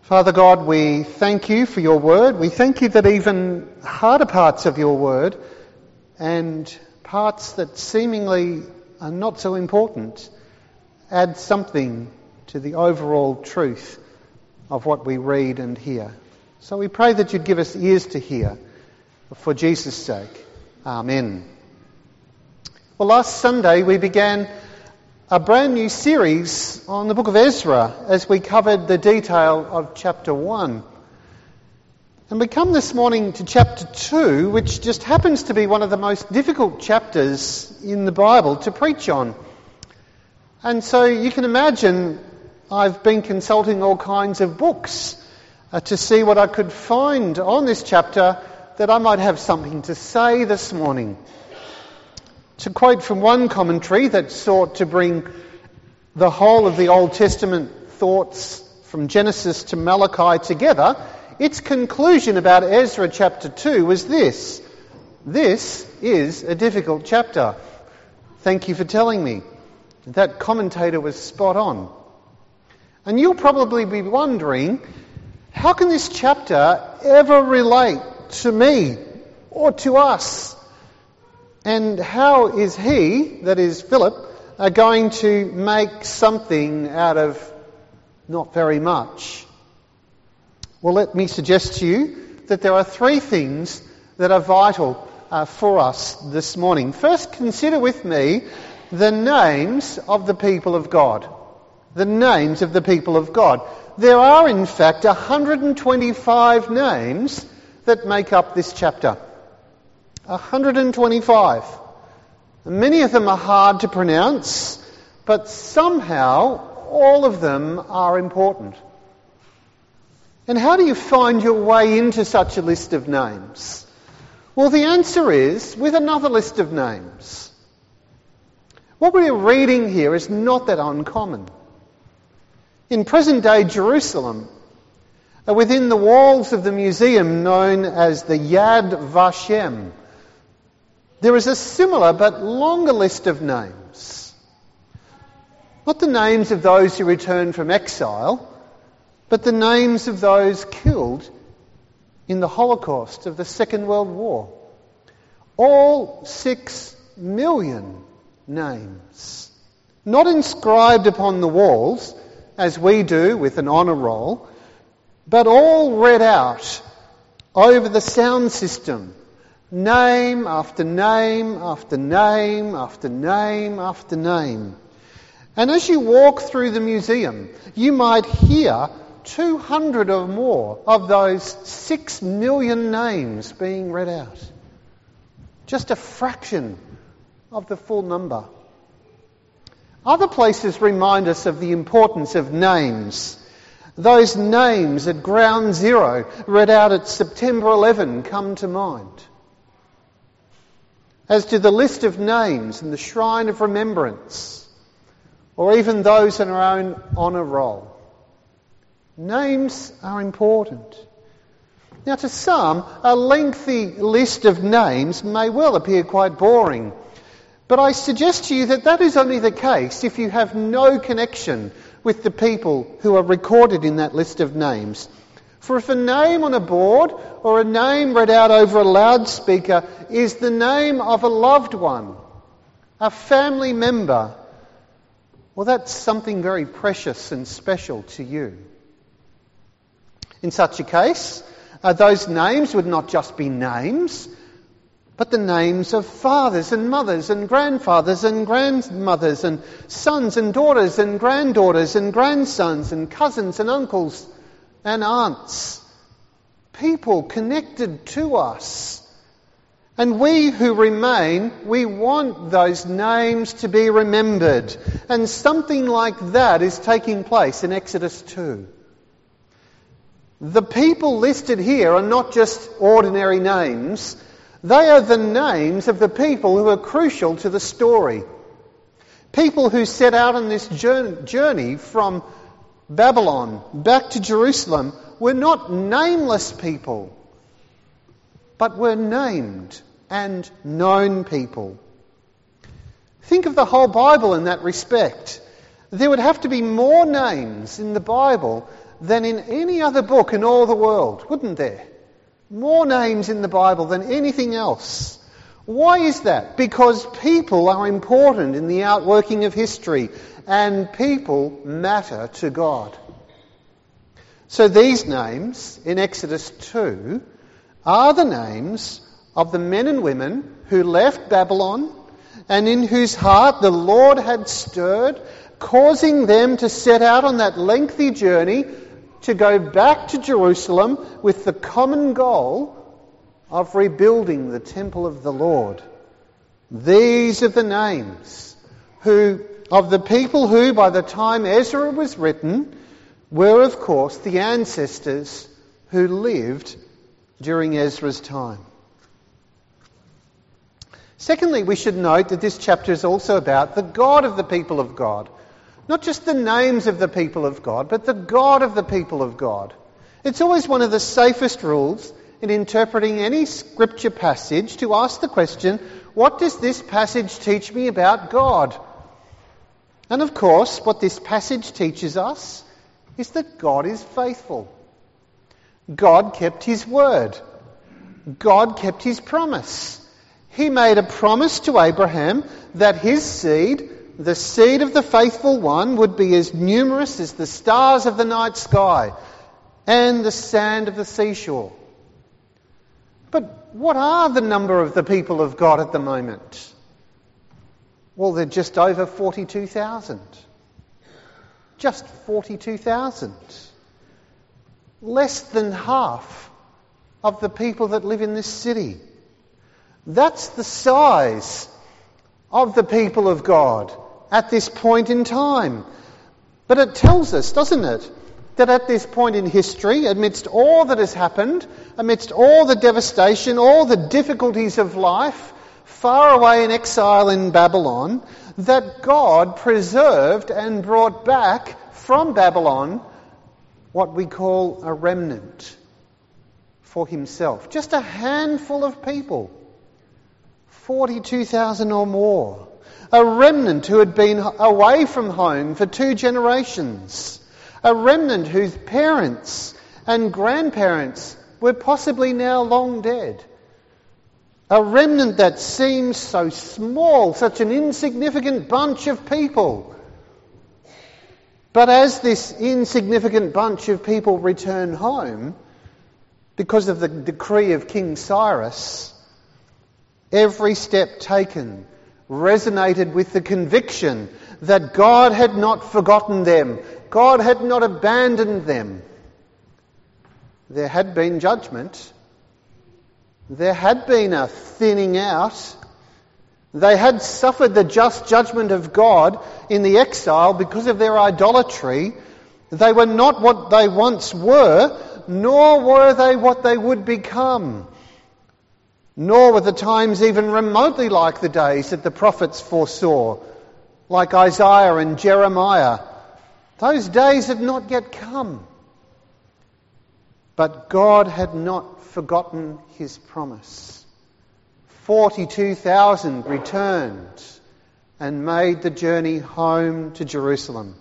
Father God, we thank you for your word. We thank you that even harder parts of your word and parts that seemingly are not so important add something to the overall truth of what we read and hear. So we pray that you'd give us ears to hear for Jesus' sake. Amen. Well, last Sunday we began a brand new series on the book of Ezra as we covered the detail of chapter 1. And we come this morning to chapter 2, which just happens to be one of the most difficult chapters in the Bible to preach on. And so you can imagine I've been consulting all kinds of books to see what I could find on this chapter that I might have something to say this morning. To quote from one commentary that sought to bring the whole of the Old Testament thoughts from Genesis to Malachi together, its conclusion about Ezra chapter 2 was this: this is a difficult chapter. Thank you for telling me. That commentator was spot on. And you'll probably be wondering, how can this chapter ever relate to me or to us? And how is he, that is Philip, going to make something out of not very much? Well, let me suggest to you that there are three things that are vital for us this morning. First, consider with me the names of the people of God. The names of the people of God. There are, in fact, 125 names that make up this chapter. 125. Many of them are hard to pronounce, but somehow all of them are important. And how do you find your way into such a list of names? Well, the answer is with another list of names. What we're reading here is not that uncommon. In present-day Jerusalem, within the walls of the museum known as the Yad Vashem, there is a similar but longer list of names. Not the names of those who returned from exile, but the names of those killed in the Holocaust of the Second World War. All 6 million names. Not inscribed upon the walls, as we do with an honour roll, but all read out over the sound system. Name after name after name after name after name. And as you walk through the museum, you might hear 200 or more of those 6 million names being read out. Just a fraction of the full number. Other places remind us of the importance of names. Those names at Ground Zero, read out at September 11, come to mind. As to the list of names in the Shrine of Remembrance, or even those in our own honour roll. Names are important. Now, to some, a lengthy list of names may well appear quite boring, but I suggest to you that that is only the case if you have no connection with the people who are recorded in that list of names. For if a name on a board or a name read out over a loudspeaker is the name of a loved one, a family member, well, that's something very precious and special to you. In such a case, those names would not just be names, but the names of fathers and mothers and grandfathers and grandmothers and sons and daughters and granddaughters and grandsons and cousins and uncles and aunts. People connected to us. And we who remain, we want those names to be remembered. And something like that is taking place in Exodus 2. The people listed here are not just ordinary names. They are the names of the people who are crucial to the story. People who set out on this journey from Babylon back to Jerusalem were not nameless people, but were named and known people. Think of the whole Bible in that respect. There would have to be more names in the Bible than in any other book in all the world, wouldn't there? More names in the Bible than anything else. Why is that? Because people are important in the outworking of history, and people matter to God. So these names in Exodus 2 are the names of the men and women who left Babylon and in whose heart the Lord had stirred, causing them to set out on that lengthy journey to go back to Jerusalem with the common goal of rebuilding the temple of the Lord. These are the names of the people who, by the time Ezra was written, were, of course, the ancestors who lived during Ezra's time. Secondly, we should note that this chapter is also about the God of the people of God. Not just the names of the people of God, but the God of the people of God. It's always one of the safest rules in interpreting any scripture passage to ask the question, what does this passage teach me about God? And of course, what this passage teaches us is that God is faithful. God kept his word. God kept his promise. He made a promise to Abraham that his seed, the seed of the faithful one, would be as numerous as the stars of the night sky and the sand of the seashore. But what are the number of the people of God at the moment? Well, they're just over 42,000. Just 42,000. Less than half of the people that live in this city. That's the size of the people of God at this point in time. But it tells us, doesn't it, that at this point in history, amidst all that has happened, amidst all the devastation, all the difficulties of life, far away in exile in Babylon, that God preserved and brought back from Babylon what we call a remnant for himself. Just a handful of people. 42,000 or more. A remnant who had been away from home for 2 generations. A remnant whose parents and grandparents were possibly now long dead. A remnant that seems so small, such an insignificant bunch of people. But as this insignificant bunch of people return home, because of the decree of King Cyrus, every step taken resonated with the conviction that God had not forgotten them. God had not abandoned them. There had been judgment. There had been a thinning out. They had suffered the just judgment of God in the exile because of their idolatry. They were not what they once were, nor were they what they would become. Nor were the times even remotely like the days that the prophets foresaw, like Isaiah and Jeremiah. Those days had not yet come. But God had not forgotten his promise. 42,000 returned and made the journey home to Jerusalem.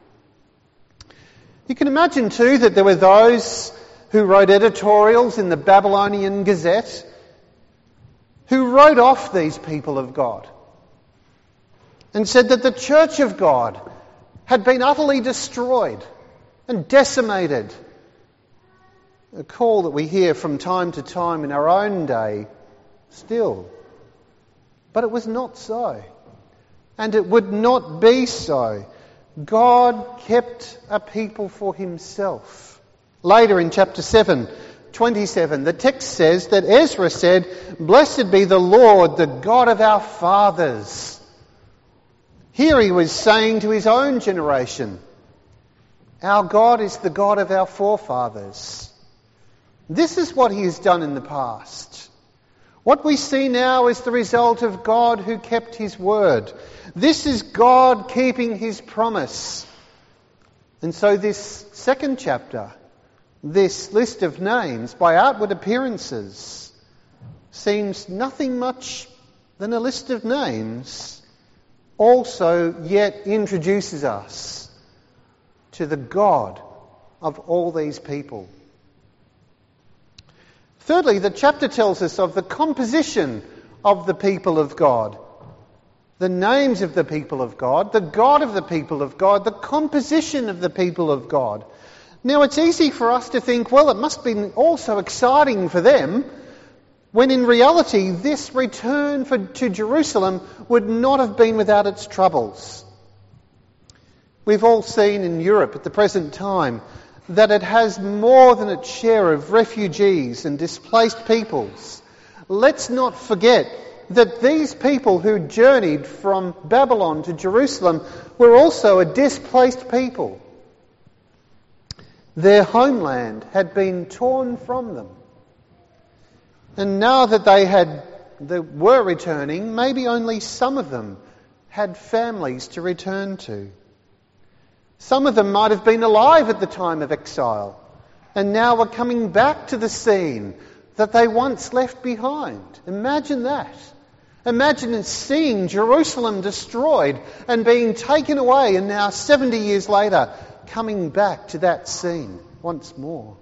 You can imagine too that there were those who wrote editorials in the Babylonian Gazette who wrote off these people of God and said that the church of God had been utterly destroyed and decimated. A call that we hear from time to time in our own day still. But it was not so. And it would not be so. God kept a people for himself. Later in chapter 7:27, the text says that Ezra said, "Blessed be the Lord, the God of our fathers." Here he was saying to his own generation, our God is the God of our forefathers. This is what he has done in the past. What we see now is the result of God who kept his word. This is God keeping his promise. And so this second chapter, this list of names by outward appearances, seems nothing much than a list of names, also yet introduces us to the God of all these people. Thirdly, the chapter tells us of the composition of the people of God. The names of the people of God, the God of the people of God, the composition of the people of God. Now, it's easy for us to think, well, it must be all so exciting for them, when in reality this return to Jerusalem would not have been without its troubles. We've all seen in Europe at the present time that it has more than its share of refugees and displaced peoples. Let's not forget that these people who journeyed from Babylon to Jerusalem were also a displaced people. Their homeland had been torn from them. And now that they were returning, maybe only some of them had families to return to. Some of them might have been alive at the time of exile and now were coming back to the scene that they once left behind. Imagine that. Imagine seeing Jerusalem destroyed and being taken away, and now 70 years later coming back to that scene once more.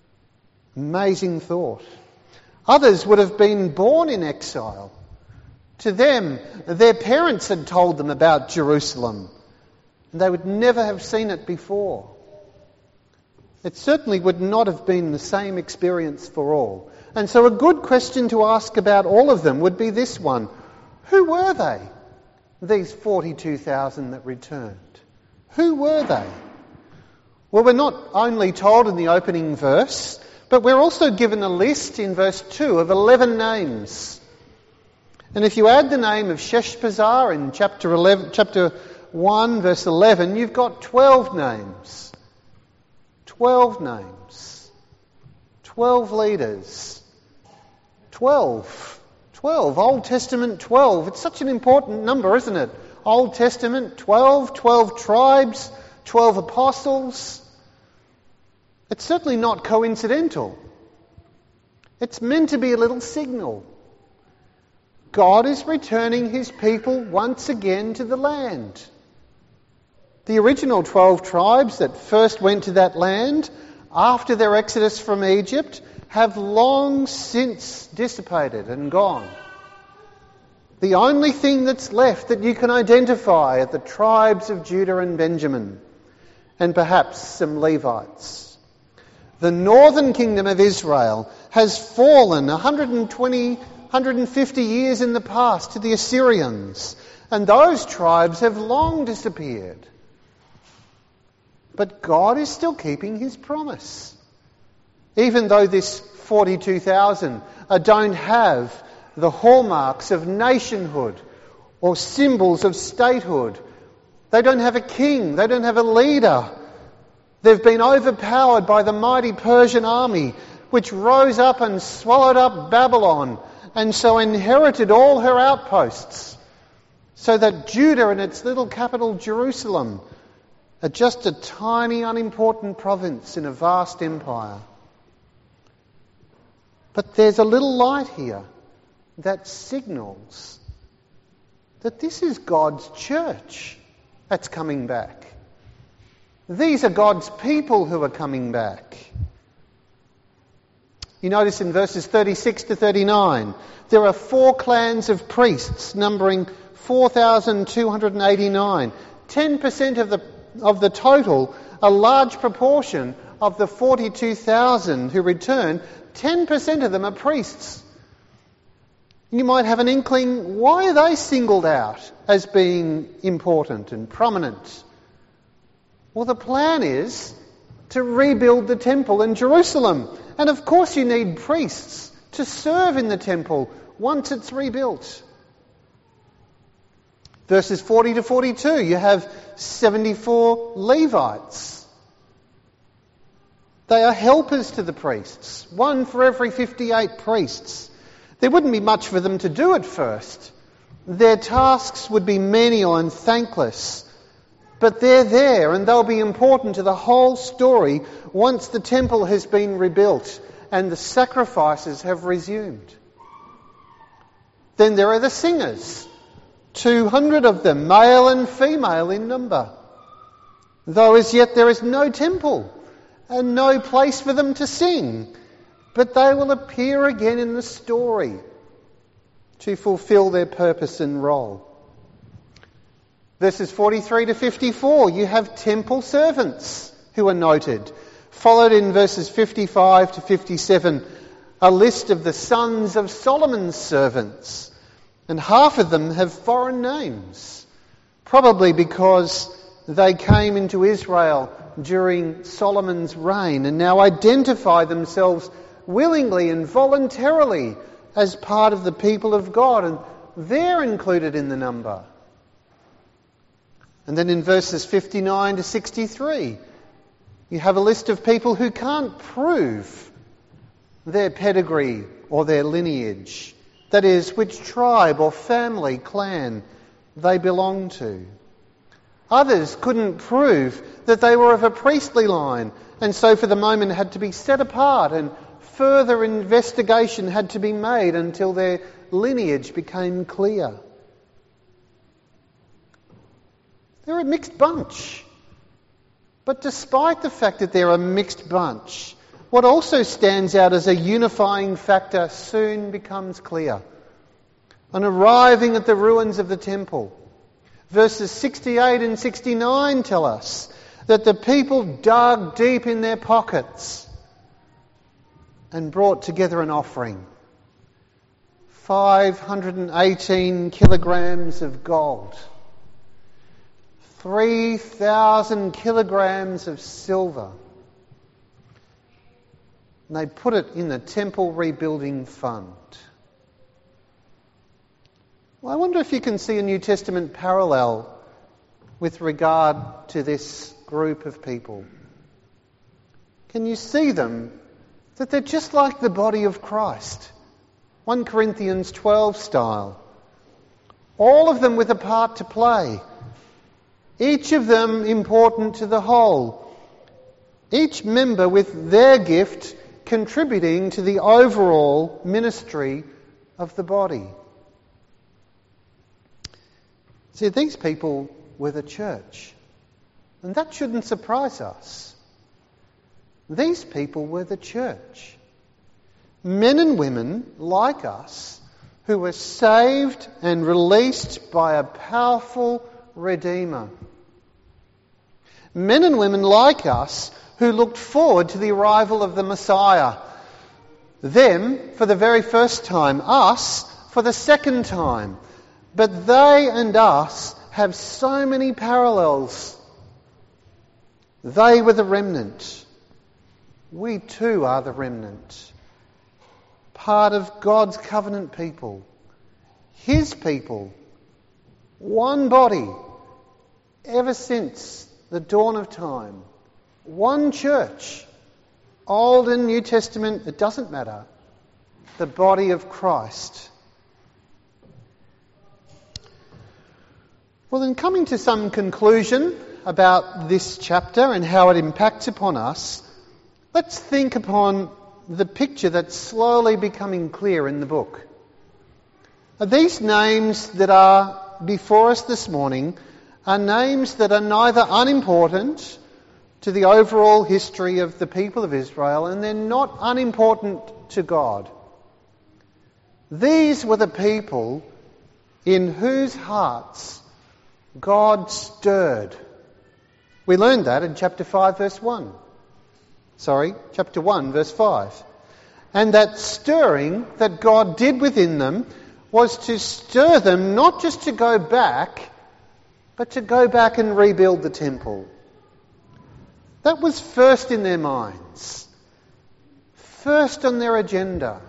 Amazing thought. Others would have been born in exile. To them, their parents had told them about Jerusalem, and they would never have seen it before. It certainly would not have been the same experience for all. And so a good question to ask about all of them would be this one. Who were they, these 42,000 that returned? Who were they? Well, we're not only told in the opening verse, but we're also given a list in verse 2 of 11 names. And if you add the name of Sheshbazzar in chapter 1, verse 11, you've got 12 names. 12 names. 12 leaders. 12. Old Testament 12. It's such an important number, isn't it? Old Testament 12, 12 tribes, 12 apostles. It's certainly not coincidental. It's meant to be a little signal. God is returning his people once again to the land. The original 12 tribes that first went to that land after their exodus from Egypt have long since dissipated and gone. The only thing that's left that you can identify are the tribes of Judah and Benjamin, and perhaps some Levites. The northern kingdom of Israel has fallen 150 years in the past to the Assyrians, and those tribes have long disappeared. But God is still keeping his promise. Even though this 42,000 don't have the hallmarks of nationhood or symbols of statehood. They don't have a king. They don't have a leader. They've been overpowered by the mighty Persian army, which rose up and swallowed up Babylon, and so inherited all her outposts, so that Judah and its little capital Jerusalem are just a tiny, unimportant province in a vast empire. But there's a little light here that signals that this is God's church that's coming back. These are God's people who are coming back. You notice in verses 36 to 39, there are 4 clans of priests numbering 4,289. 10% of the total, a large proportion of the 42,000 who return, 10% of them are priests. You might have an inkling, why are they singled out as being important and prominent? Well, the plan is to rebuild the temple in Jerusalem. And of course you need priests to serve in the temple once it's rebuilt. Verses 40 to 42, you have 74 Levites. They are helpers to the priests, 1 for every 58 priests. There wouldn't be much for them to do at first. Their tasks would be menial and thankless. But they're there, and they'll be important to the whole story once the temple has been rebuilt and the sacrifices have resumed. Then there are the singers, 200 of them, male and female in number. Though as yet there is no temple, and no place for them to sing. But they will appear again in the story to fulfill their purpose and role. Verses 43 to 54, you have temple servants who are noted. Followed in verses 55 to 57, a list of the sons of Solomon's servants. And half of them have foreign names, probably because they came into Israel during Solomon's reign and now identify themselves willingly and voluntarily as part of the people of God, and they're included in the number. And then in verses 59 to 63, you have a list of people who can't prove their pedigree or their lineage. That is, which tribe or family, clan they belong to. Others couldn't prove that they were of a priestly line, and so for the moment had to be set apart, and further investigation had to be made until their lineage became clear. They're a mixed bunch. But despite the fact that they're a mixed bunch, what also stands out as a unifying factor soon becomes clear. On arriving at the ruins of the temple, verses 68 and 69 tell us that the people dug deep in their pockets and brought together an offering. 518 kilograms of gold. 3,000 kilograms of silver. And they put it in the temple rebuilding fund. Well, I wonder if you can see a New Testament parallel with regard to this group of people. Can you see them? That they're just like the body of Christ. 1 Corinthians 12 style. All of them with a part to play. Each of them important to the whole. Each member with their gift contributing to the overall ministry of the body. See, these people were the church. And that shouldn't surprise us. These people were the church. Men and women like us who were saved and released by a powerful Redeemer. Men and women like us who looked forward to the arrival of the Messiah. Them for the very first time, us for the second time. But they and us have so many parallels. They were the remnant. We too are the remnant. Part of God's covenant people. His people. One body. Ever since the dawn of time. One church. Old and New Testament, it doesn't matter. The body of Christ. Well, in coming to some conclusion about this chapter and how it impacts upon us, let's think upon the picture that's slowly becoming clear in the book. These names that are before us this morning are names that are neither unimportant to the overall history of the people of Israel, and they're not unimportant to God. These were the people in whose hearts God stirred. We learned that in chapter 5 verse 1. Chapter 1 verse 5. And that stirring that God did within them was to stir them not just to go back, but to go back and rebuild the temple. That was first in their minds. First on their agenda.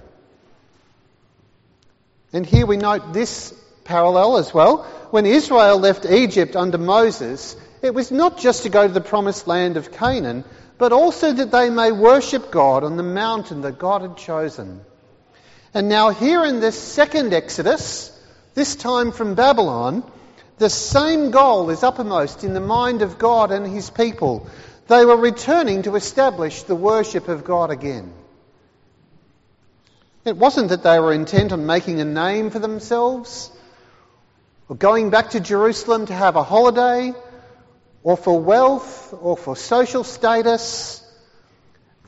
And here we note this parallel as well. When Israel left Egypt under Moses, it was not just to go to the promised land of Canaan, but also that they may worship God on the mountain that God had chosen. And now here in this second Exodus, this time from Babylon, the same goal is uppermost in the mind of God and his people. They were returning to establish the worship of God again. It wasn't that they were intent on making a name for themselves, or going back to Jerusalem to have a holiday, or for wealth, or for social status.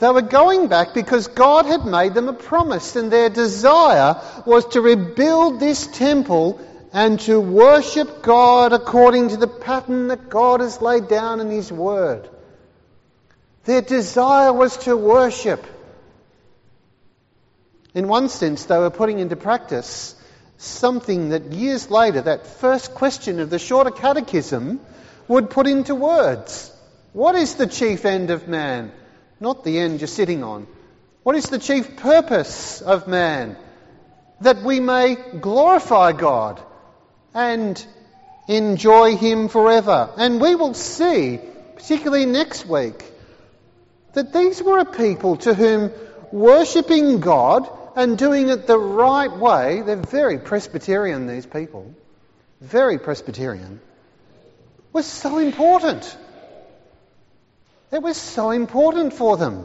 They were going back because God had made them a promise, and their desire was to rebuild this temple and to worship God according to the pattern that God has laid down in His Word. Their desire was to worship. In one sense, they were putting into practice something that years later, that first question of the Shorter Catechism would put into words. What is the chief end of man? Not the end you're sitting on. What is the chief purpose of man? That we may glorify God and enjoy Him forever. And we will see, particularly next week, that these were a people to whom worshipping God and doing it the right way, they're very Presbyterian, these people, very Presbyterian, was so important. It was so important for them.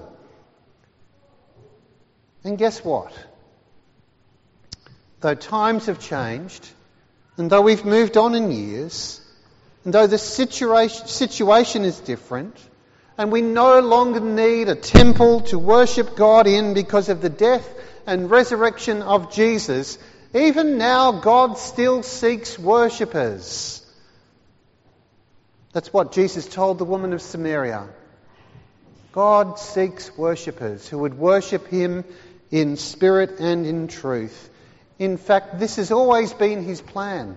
And guess what? Though times have changed, and though we've moved on in years, and though the situation is different, and we no longer need a temple to worship God in because of the death and resurrection of Jesus, even now God still seeks worshippers. That's what Jesus told the woman of Samaria. God seeks worshippers who would worship Him in spirit and in truth. In fact, this has always been His plan.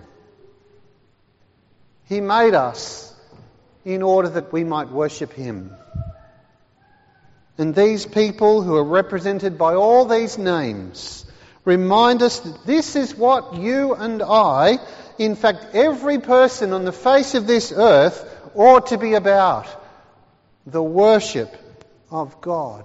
He made us in order that we might worship Him. And these people who are represented by all these names remind us that this is what you and I, in fact every person on the face of this earth, ought to be about. The worship of God.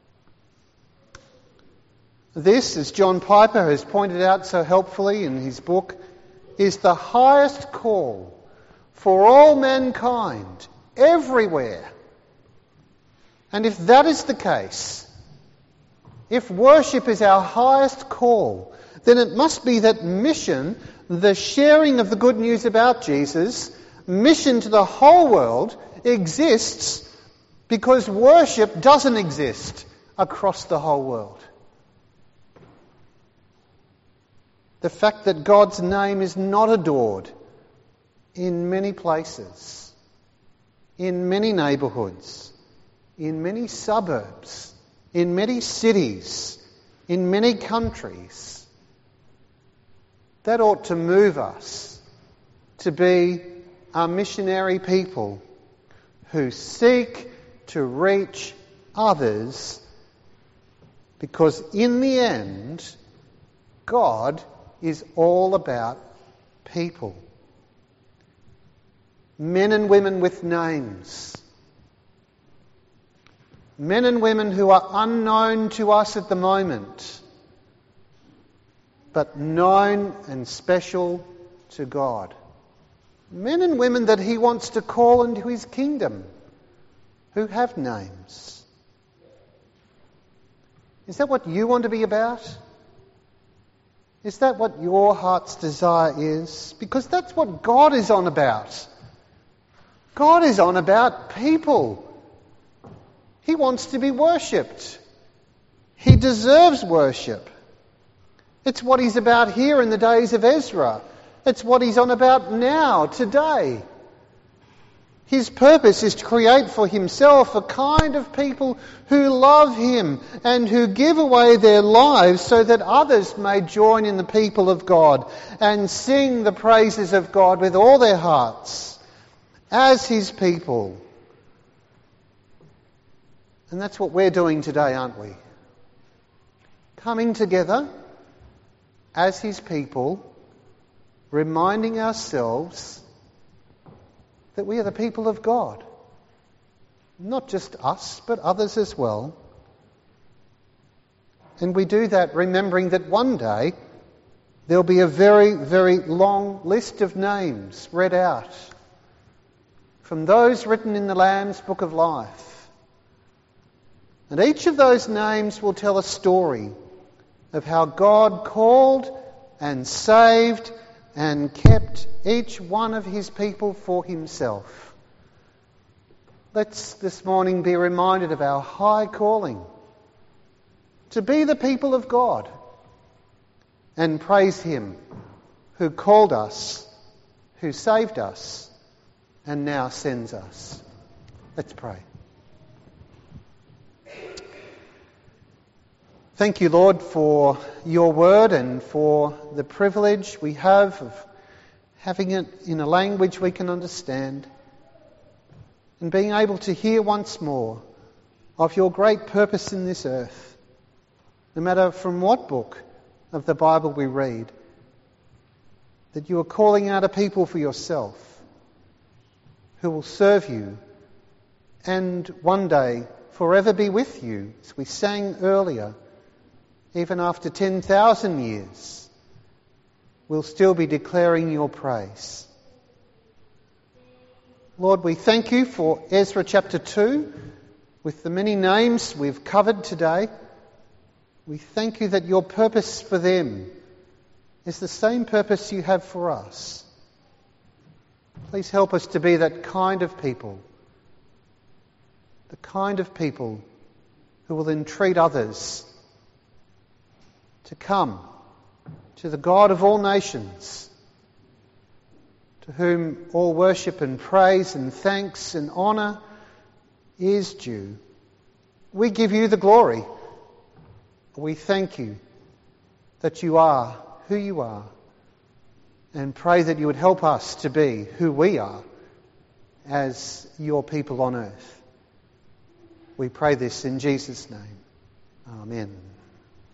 This, as John Piper has pointed out so helpfully in his book, is the highest call for all mankind, everywhere. And if that is the case, if worship is our highest call, then it must be that mission, the sharing of the good news about Jesus, mission to the whole world, exists because worship doesn't exist across the whole world. The fact that God's name is not adored in many places, in many neighbourhoods, in many suburbs, in many cities, in many countries, that ought to move us to be a missionary people who seek to reach others, because in the end, God is all about people. Men and women with names. Men and women who are unknown to us at the moment, but known and special to God. Men and women that He wants to call into His kingdom, who have names. Is that what you want to be about? Is that what your heart's desire is? Because that's what God is on about. God is on about people. He wants to be worshipped. He deserves worship. It's what He's about here in the days of Ezra. It's what He's on about now, today. His purpose is to create for Himself a kind of people who love Him and who give away their lives so that others may join in the people of God and sing the praises of God with all their hearts as His people. And that's what we're doing today, aren't we? Coming together as His people, reminding ourselves that we are the people of God. Not just us, but others as well. And we do that remembering that one day there'll be a very, very long list of names read out from those written in the Lamb's Book of Life. And each of those names will tell a story of how God called and saved and kept each one of His people for Himself. Let's this morning be reminded of our high calling to be the people of God and praise Him who called us, who saved us, and now sends us. Let's pray. Thank you, Lord, for your word and for the privilege we have of having it in a language we can understand and being able to hear once more of your great purpose in this earth, no matter from what book of the Bible we read, that you are calling out a people for yourself who will serve you and one day forever be with you, as we sang earlier. Even after 10,000 years, we'll still be declaring your praise. Lord, we thank you for Ezra chapter 2, with the many names we've covered today. We thank you that your purpose for them is the same purpose you have for us. Please help us to be that kind of people, the kind of people who will entreat others to come to the God of all nations, to whom all worship and praise and thanks and honour is due. We give you the glory. We thank you that you are who you are, and pray that you would help us to be who we are as your people on earth. We pray this in Jesus' name. Amen.